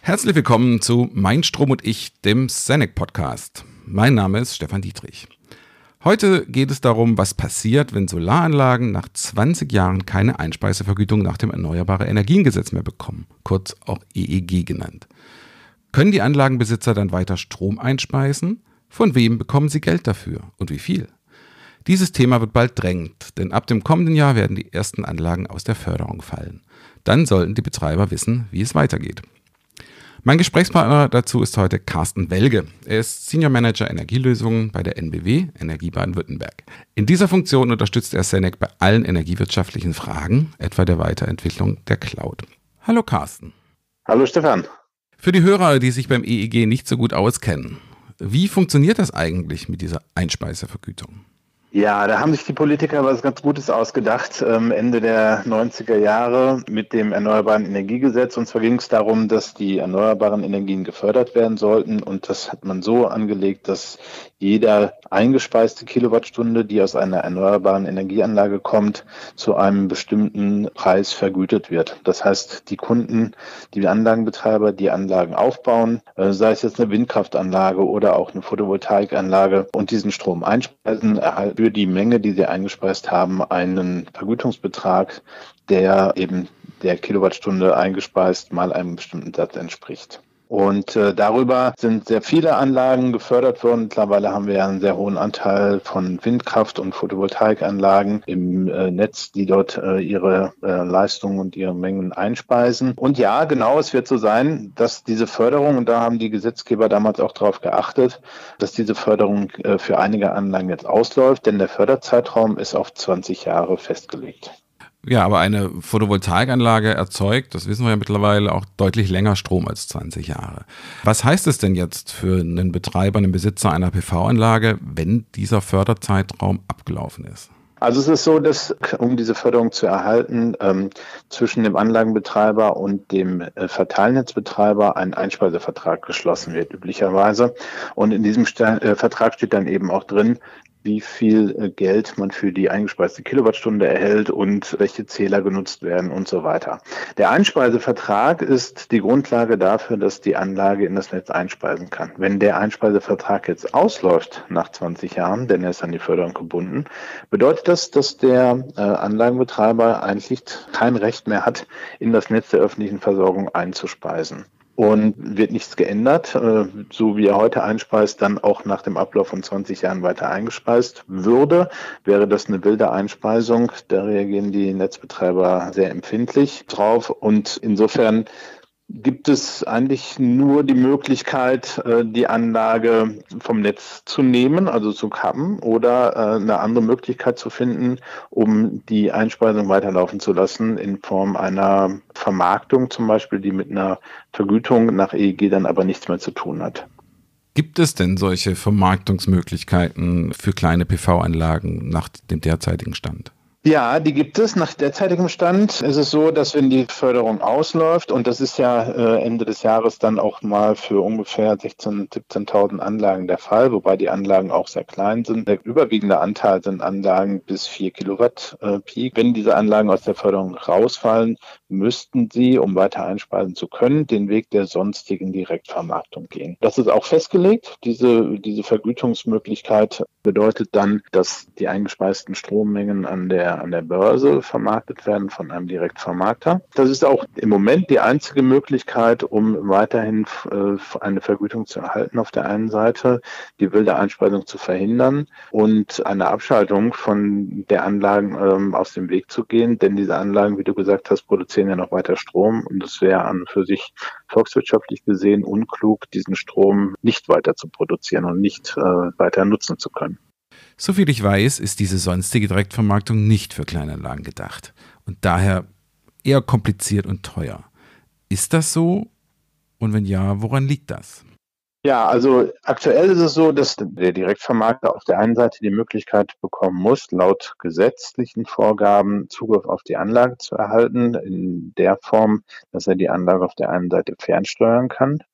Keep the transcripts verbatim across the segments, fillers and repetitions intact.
Herzlich willkommen zu Mein Strom und ich, dem Senec Podcast. Mein Name ist Stefan Dietrich. Heute geht es darum, was passiert, wenn Solaranlagen nach zwanzig Jahren keine Einspeisevergütung nach dem Erneuerbare-Energien-Gesetz mehr bekommen, kurz auch E E G genannt. Können die Anlagenbesitzer dann weiter Strom einspeisen? Von wem bekommen sie Geld dafür und wie viel? Dieses Thema wird bald drängend, denn ab dem kommenden Jahr werden die ersten Anlagen aus der Förderung fallen. Dann sollten die Betreiber wissen, wie es weitergeht. Mein Gesprächspartner dazu ist heute Carsten Welge. Er ist Senior Manager Energielösungen bei der N B W, Energie Baden-Württemberg. In dieser Funktion unterstützt er Senec bei allen energiewirtschaftlichen Fragen, etwa der Weiterentwicklung der Cloud. Hallo Carsten. Hallo Stefan. Für die Hörer, die sich beim E E G nicht so gut auskennen, wie funktioniert das eigentlich mit dieser Einspeisevergütung? Ja, da haben sich die Politiker was ganz Gutes ausgedacht, ähm, Ende der neunziger Jahre mit dem Erneuerbaren Energiegesetz. Und zwar ging es darum, dass die erneuerbaren Energien gefördert werden sollten. Und das hat man so angelegt, dass jeder eingespeiste Kilowattstunde, die aus einer erneuerbaren Energieanlage kommt, zu einem bestimmten Preis vergütet wird. Das heißt, die Kunden, die Anlagenbetreiber, die Anlagen aufbauen, äh, sei es jetzt eine Windkraftanlage oder auch eine Photovoltaikanlage und diesen Strom einspeisen, erhalten für die Menge, die sie eingespeist haben, einen Vergütungsbetrag, der eben der Kilowattstunde eingespeist mal einem bestimmten Satz entspricht. Und äh, darüber sind sehr viele Anlagen gefördert worden. Mittlerweile haben wir ja einen sehr hohen Anteil von Windkraft- und Photovoltaikanlagen im äh, Netz, die dort äh, ihre äh, Leistungen und ihre Mengen einspeisen. Und ja, genau, es wird so sein, dass diese Förderung, und da haben die Gesetzgeber damals auch darauf geachtet, dass diese Förderung äh, für einige Anlagen jetzt ausläuft, denn der Förderzeitraum ist auf zwanzig Jahre festgelegt. Ja, aber eine Photovoltaikanlage erzeugt, das wissen wir ja mittlerweile, auch deutlich länger Strom als zwanzig Jahre. Was heißt es denn jetzt für einen Betreiber, einen Besitzer einer P V-Anlage, wenn dieser Förderzeitraum abgelaufen ist? Also es ist so, dass, um diese Förderung zu erhalten, ähm, zwischen dem Anlagenbetreiber und dem äh, Verteilnetzbetreiber ein Einspeisevertrag geschlossen wird, üblicherweise. Und in diesem Sta- äh, Vertrag steht dann eben auch drin, wie viel Geld man für die eingespeiste Kilowattstunde erhält und welche Zähler genutzt werden und so weiter. Der Einspeisevertrag ist die Grundlage dafür, dass die Anlage in das Netz einspeisen kann. Wenn der Einspeisevertrag jetzt ausläuft nach zwanzig Jahren, denn er ist an die Förderung gebunden, bedeutet das, dass der äh, Anlagenbetreiber eigentlich kein Recht mehr hat, in das Netz der öffentlichen Versorgung einzuspeisen. Und wird nichts geändert, so wie er heute einspeist, dann auch nach dem Ablauf von zwanzig Jahren weiter eingespeist würde, wäre das eine wilde Einspeisung. Da reagieren die Netzbetreiber sehr empfindlich drauf. Und insofern gibt es eigentlich nur die Möglichkeit, die Anlage vom Netz zu nehmen, also zu kappen, oder eine andere Möglichkeit zu finden, um die Einspeisung weiterlaufen zu lassen in Form einer Vermarktung zum Beispiel, die mit einer Vergütung nach E E G dann aber nichts mehr zu tun hat. Gibt es denn solche Vermarktungsmöglichkeiten für kleine P V-Anlagen nach dem derzeitigen Stand? Ja, die gibt es. Nach derzeitigem Stand ist es so, dass wenn die Förderung ausläuft, und das ist ja äh, Ende des Jahres dann auch mal für ungefähr sechzehntausend, siebzehntausend Anlagen der Fall, wobei die Anlagen auch sehr klein sind. Der überwiegende Anteil sind Anlagen bis vier Kilowatt äh, Peak. Wenn diese Anlagen aus der Förderung rausfallen, müssten sie, um weiter einspeisen zu können, den Weg der sonstigen Direktvermarktung gehen. Das ist auch festgelegt. Diese, diese Vergütungsmöglichkeit bedeutet dann, dass die eingespeisten Strommengen an der an der Börse vermarktet werden von einem Direktvermarkter. Das ist auch im Moment die einzige Möglichkeit, um weiterhin äh, eine Vergütung zu erhalten auf der einen Seite, die wilde Einspeisung zu verhindern und eine Abschaltung von der Anlagen ähm, aus dem Weg zu gehen, denn diese Anlagen, wie du gesagt hast, produzieren ja noch weiter Strom und es wäre an und für sich volkswirtschaftlich gesehen unklug, diesen Strom nicht weiter zu produzieren und nicht äh, weiter nutzen zu können. Soviel ich weiß, ist diese sonstige Direktvermarktung nicht für Kleinanlagen gedacht und daher eher kompliziert und teuer. Ist das so? Und wenn ja, woran liegt das? Ja, also aktuell ist es so, dass der Direktvermarkter auf der einen Seite die Möglichkeit bekommen muss, laut gesetzlichen Vorgaben Zugriff auf die Anlage zu erhalten, in der Form, dass er die Anlage auf der einen Seite fernsteuern kann. Denn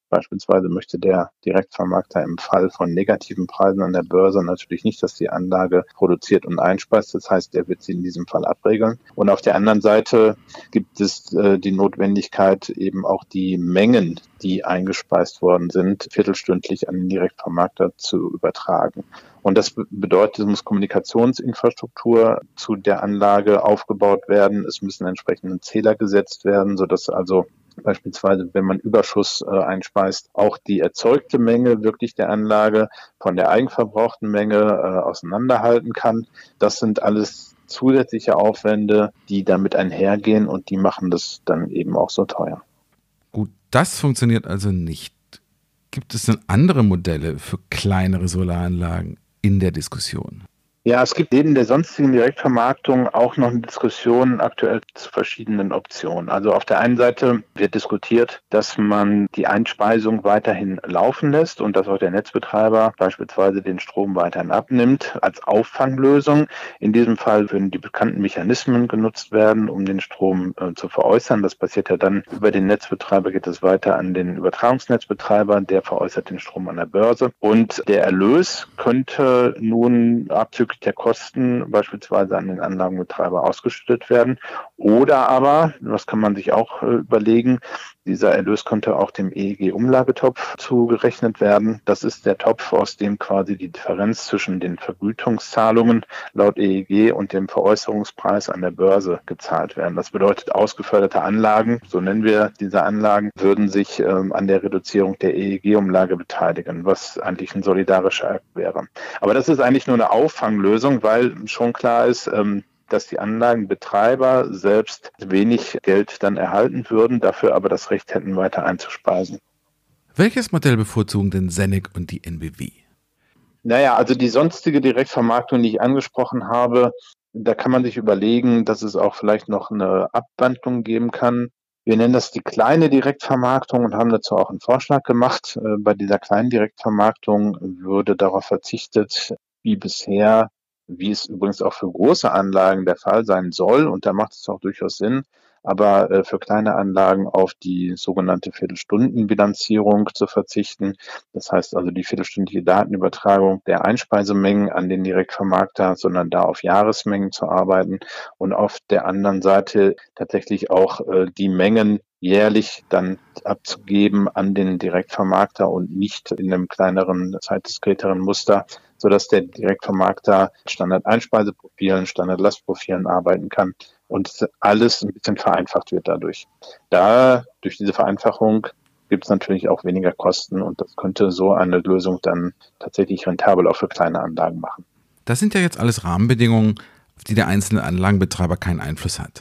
Beispielsweise möchte der Direktvermarkter im Fall von negativen Preisen an der Börse natürlich nicht, dass die Anlage produziert und einspeist. Das heißt, er wird sie in diesem Fall abregeln. Und auf der anderen Seite gibt es äh, die Notwendigkeit, eben auch die Mengen, die eingespeist worden sind, viertelstündlich an den Direktvermarkter zu übertragen. Und das bedeutet, es muss Kommunikationsinfrastruktur zu der Anlage aufgebaut werden. Es müssen entsprechende Zähler gesetzt werden, sodass also beispielsweise, wenn man Überschuss äh, einspeist, auch die erzeugte Menge wirklich der Anlage von der eigenverbrauchten Menge äh, auseinanderhalten kann. Das sind alles zusätzliche Aufwände, die damit einhergehen und die machen das dann eben auch so teuer. Gut, das funktioniert also nicht. Gibt es denn andere Modelle für kleinere Solaranlagen in der Diskussion? Ja, es gibt neben der sonstigen Direktvermarktung auch noch eine Diskussion aktuell zu verschiedenen Optionen. Also auf der einen Seite wird diskutiert, dass man die Einspeisung weiterhin laufen lässt und dass auch der Netzbetreiber beispielsweise den Strom weiterhin abnimmt als Auffanglösung. In diesem Fall würden die bekannten Mechanismen genutzt werden, um den Strom äh, zu veräußern. Das passiert ja dann über den Netzbetreiber, geht es weiter an den Übertragungsnetzbetreiber, der veräußert den Strom an der Börse. Und der Erlös könnte nun abzüglich der Kosten beispielsweise an den Anlagenbetreiber ausgeschüttet werden. Oder aber, das kann man sich auch äh, überlegen, dieser Erlös könnte auch dem E E G-Umlagetopf zugerechnet werden. Das ist der Topf, aus dem quasi die Differenz zwischen den Vergütungszahlungen laut E E G und dem Veräußerungspreis an der Börse gezahlt werden. Das bedeutet, ausgeförderte Anlagen, so nennen wir diese Anlagen, würden sich ähm, an der Reduzierung der E E G-Umlage beteiligen, was eigentlich ein solidarischer Akt wäre. Aber das ist eigentlich nur eine Auffanglösung, weil schon klar ist, ähm, dass die Anlagenbetreiber selbst wenig Geld dann erhalten würden, dafür aber das Recht hätten, weiter einzuspeisen. Welches Modell bevorzugen denn Senec und die N B W? Naja, also die sonstige Direktvermarktung, die ich angesprochen habe, da kann man sich überlegen, dass es auch vielleicht noch eine Abwandlung geben kann. Wir nennen das die kleine Direktvermarktung und haben dazu auch einen Vorschlag gemacht. Bei dieser kleinen Direktvermarktung würde darauf verzichtet, wie bisher, wie es übrigens auch für große Anlagen der Fall sein soll, und da macht es auch durchaus Sinn, aber äh, für kleine Anlagen auf die sogenannte Viertelstundenbilanzierung zu verzichten. Das heißt also die viertelstündliche Datenübertragung der Einspeisemengen an den Direktvermarkter, sondern da auf Jahresmengen zu arbeiten und auf der anderen Seite tatsächlich auch äh, die Mengen jährlich dann abzugeben an den Direktvermarkter und nicht in einem kleineren, zeitdiskreteren Muster, sodass der Direktvermarkter Standard-Einspeiseprofilen, Standard-Lastprofilen arbeiten kann und alles ein bisschen vereinfacht wird dadurch. Da, durch diese Vereinfachung gibt es natürlich auch weniger Kosten und das könnte so eine Lösung dann tatsächlich rentabel auch für kleine Anlagen machen. Das sind ja jetzt alles Rahmenbedingungen, auf die der einzelne Anlagenbetreiber keinen Einfluss hat.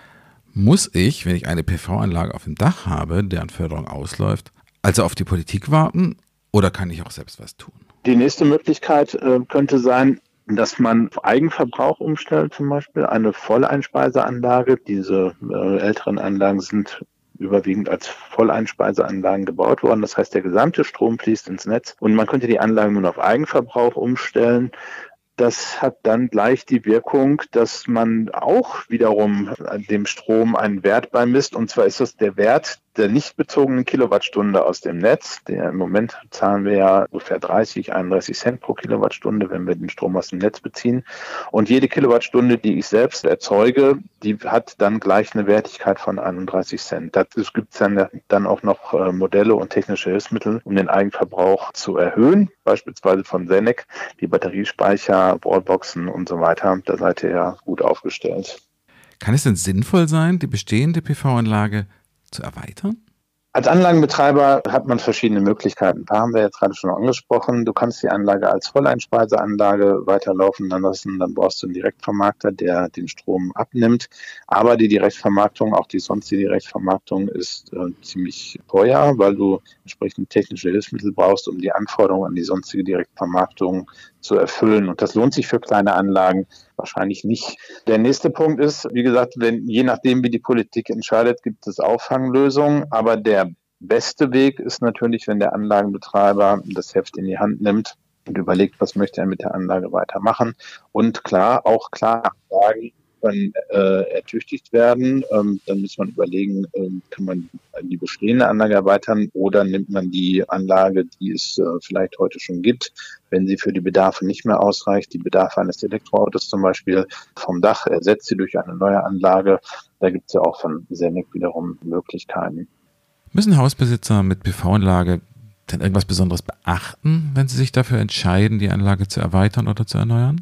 Muss ich, wenn ich eine P V-Anlage auf dem Dach habe, deren Förderung ausläuft, also auf die Politik warten oder kann ich auch selbst was tun? Die nächste Möglichkeit äh, könnte sein, dass man auf Eigenverbrauch umstellt, zum Beispiel eine Volleinspeiseanlage. Diese äh, älteren Anlagen sind überwiegend als Volleinspeiseanlagen gebaut worden. Das heißt, der gesamte Strom fließt ins Netz und man könnte die Anlagen nun auf Eigenverbrauch umstellen. Das hat dann gleich die Wirkung, dass man auch wiederum dem Strom einen Wert beimisst. Und zwar ist das der Wert der nicht bezogenen Kilowattstunde aus dem Netz. Der, im Moment zahlen wir ja ungefähr dreißig, einunddreißig Cent pro Kilowattstunde, wenn wir den Strom aus dem Netz beziehen. Und jede Kilowattstunde, die ich selbst erzeuge, die hat dann gleich eine Wertigkeit von einunddreißig Cent. Dazu gibt es dann, dann auch noch äh, Modelle und technische Hilfsmittel, um den Eigenverbrauch zu erhöhen, beispielsweise von Senec, die Batteriespeicher, Wallboxen und so weiter. Da seid ihr ja gut aufgestellt. Kann es denn sinnvoll sein, die bestehende P V-Anlage zu erweitern? Als Anlagenbetreiber hat man verschiedene Möglichkeiten. Ein paar haben wir jetzt gerade schon angesprochen. Du kannst die Anlage als Volleinspeiseanlage weiterlaufen lassen. Dann brauchst du einen Direktvermarkter, der den Strom abnimmt. Aber die Direktvermarktung, auch die sonstige Direktvermarktung, ist äh, ziemlich teuer, weil du entsprechend technische Hilfsmittel brauchst, um die Anforderungen an die sonstige Direktvermarktung zu erfüllen. Und das lohnt sich für kleine Anlagen wahrscheinlich nicht. Der nächste Punkt ist, wie gesagt, wenn, je nachdem, wie die Politik entscheidet, gibt es Auffanglösungen. Aber der beste Weg ist natürlich, wenn der Anlagenbetreiber das Heft in die Hand nimmt und überlegt, was möchte er mit der Anlage weitermachen. Und klar, auch klar sagen, irgendwann äh, ertüchtigt werden. Ähm, dann muss man überlegen, äh, kann man die bestehende Anlage erweitern oder nimmt man die Anlage, die es äh, vielleicht heute schon gibt, wenn sie für die Bedarfe nicht mehr ausreicht, die Bedarfe eines Elektroautos zum Beispiel vom Dach, ersetzt sie durch eine neue Anlage. Da gibt es ja auch von Senec wiederum Möglichkeiten. Müssen Hausbesitzer mit P V-Anlage denn irgendwas Besonderes beachten, wenn sie sich dafür entscheiden, die Anlage zu erweitern oder zu erneuern?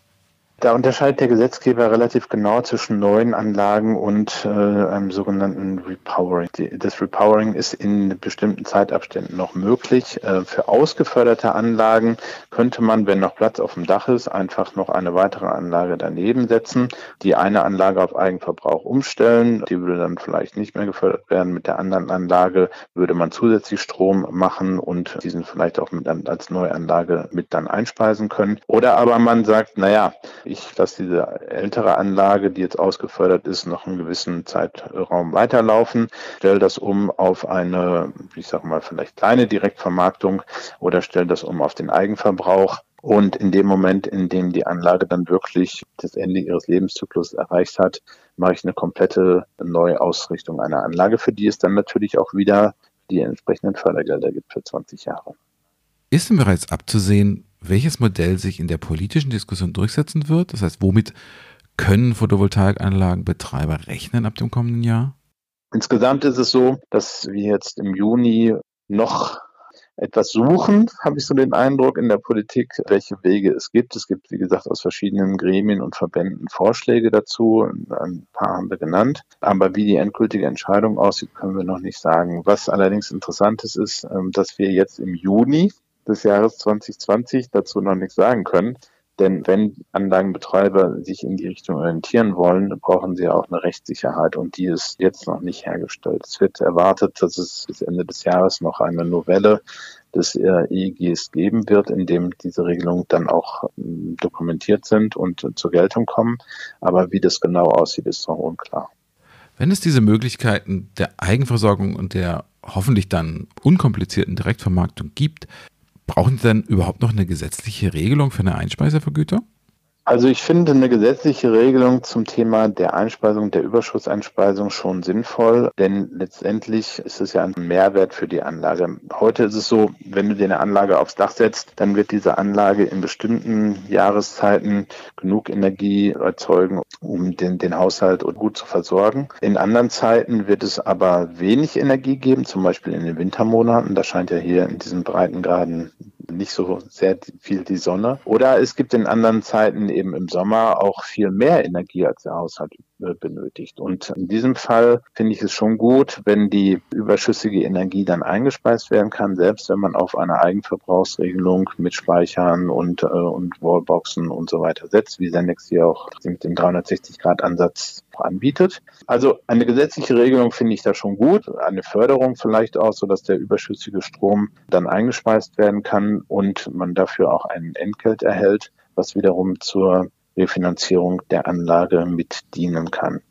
Da unterscheidet der Gesetzgeber relativ genau zwischen neuen Anlagen und äh, einem sogenannten Repowering. Die, das Repowering ist in bestimmten Zeitabständen noch möglich. Äh, für ausgeförderte Anlagen könnte man, wenn noch Platz auf dem Dach ist, einfach noch eine weitere Anlage daneben setzen, die eine Anlage auf Eigenverbrauch umstellen. Die würde dann vielleicht nicht mehr gefördert werden. Mit der anderen Anlage würde man zusätzlich Strom machen und diesen vielleicht auch mit als Neuanlage mit dann einspeisen können. Oder aber man sagt, naja, ich lasse diese ältere Anlage, die jetzt ausgefördert ist, noch einen gewissen Zeitraum weiterlaufen, stelle das um auf eine, ich sag mal, vielleicht kleine Direktvermarktung oder stelle das um auf den Eigenverbrauch. Und in dem Moment, in dem die Anlage dann wirklich das Ende ihres Lebenszyklus erreicht hat, mache ich eine komplette Neuausrichtung einer Anlage, für die es dann natürlich auch wieder die entsprechenden Fördergelder gibt für zwanzig Jahre. Ist denn bereits abzusehen, welches Modell sich in der politischen Diskussion durchsetzen wird? Das heißt, womit können Photovoltaikanlagenbetreiber rechnen ab dem kommenden Jahr? Insgesamt ist es so, dass wir jetzt im Juni noch etwas suchen, habe ich so den Eindruck in der Politik, welche Wege es gibt. Es gibt, wie gesagt, aus verschiedenen Gremien und Verbänden Vorschläge dazu. Ein paar haben wir genannt. Aber wie die endgültige Entscheidung aussieht, können wir noch nicht sagen. Was allerdings interessant ist, ist, dass wir jetzt im Juni des Jahres zwanzig zwanzig dazu noch nichts sagen können. Denn wenn Anlagenbetreiber sich in die Richtung orientieren wollen, brauchen sie auch eine Rechtssicherheit und die ist jetzt noch nicht hergestellt. Es wird erwartet, dass es bis Ende des Jahres noch eine Novelle des E E Gs geben wird, in dem diese Regelungen dann auch dokumentiert sind und zur Geltung kommen. Aber wie das genau aussieht, ist noch unklar. Wenn es diese Möglichkeiten der Eigenversorgung und der hoffentlich dann unkomplizierten Direktvermarktung gibt, brauchen Sie denn überhaupt noch eine gesetzliche Regelung für eine Einspeisevergütung? Also ich finde eine gesetzliche Regelung zum Thema der Einspeisung, der Überschusseinspeisung schon sinnvoll, denn letztendlich ist es ja ein Mehrwert für die Anlage. Heute ist es so, wenn du dir eine Anlage aufs Dach setzt, dann wird diese Anlage in bestimmten Jahreszeiten genug Energie erzeugen, um den, den Haushalt gut zu versorgen. In anderen Zeiten wird es aber wenig Energie geben, zum Beispiel in den Wintermonaten. Da scheint ja hier in diesen Breitengraden nicht so sehr viel die Sonne. Oder es gibt in anderen Zeiten eben im Sommer auch viel mehr Energie, als der Haushalt benötigt. Und in diesem Fall finde ich es schon gut, wenn die überschüssige Energie dann eingespeist werden kann, selbst wenn man auf eine Eigenverbrauchsregelung mit Speichern und, äh, und Wallboxen und so weiter setzt, wie Senec hier auch mit dem dreihundertsechzig Grad Ansatz anbietet. Also eine gesetzliche Regelung finde ich da schon gut, eine Förderung vielleicht auch, sodass der überschüssige Strom dann eingespeist werden kann und man dafür auch ein Entgelt erhält, was wiederum zur Refinanzierung der Anlage mit dienen kann.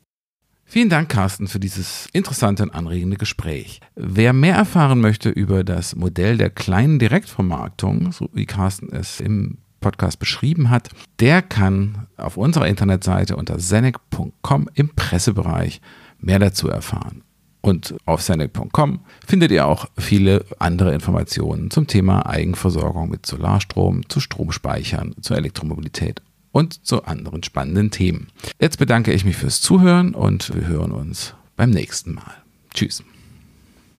Vielen Dank, Carsten, für dieses interessante und anregende Gespräch. Wer mehr erfahren möchte über das Modell der kleinen Direktvermarktung, so wie Carsten es im Podcast beschrieben hat, der kann auf unserer Internetseite unter senec punkt com im Pressebereich mehr dazu erfahren. Und auf senec punkt com findet ihr auch viele andere Informationen zum Thema Eigenversorgung mit Solarstrom, zu Stromspeichern, zur Elektromobilität und zu anderen spannenden Themen. Jetzt bedanke ich mich fürs Zuhören und wir hören uns beim nächsten Mal. Tschüss.